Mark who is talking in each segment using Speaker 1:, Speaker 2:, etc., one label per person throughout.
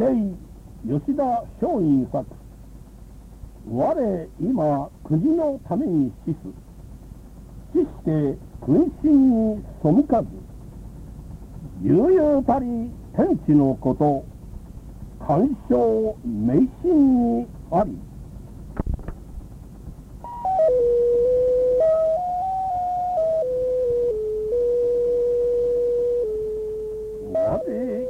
Speaker 1: 帝吉田松陰作我今国のために死す死して君臣に背かず悠々たり天地のこと感傷迷信にあり我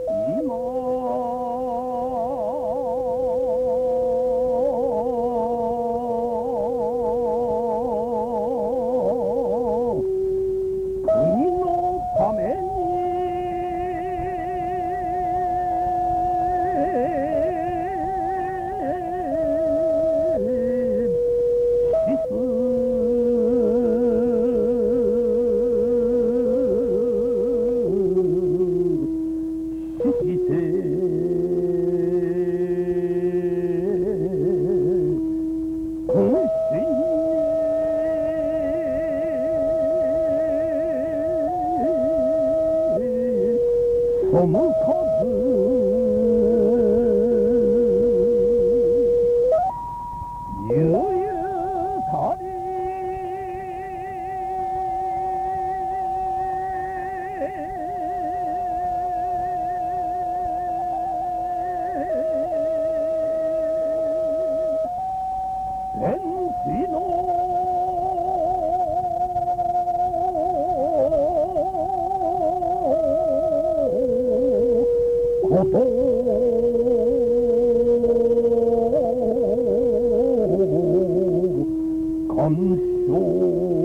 Speaker 1: 背かず悠々たり天地のこと感傷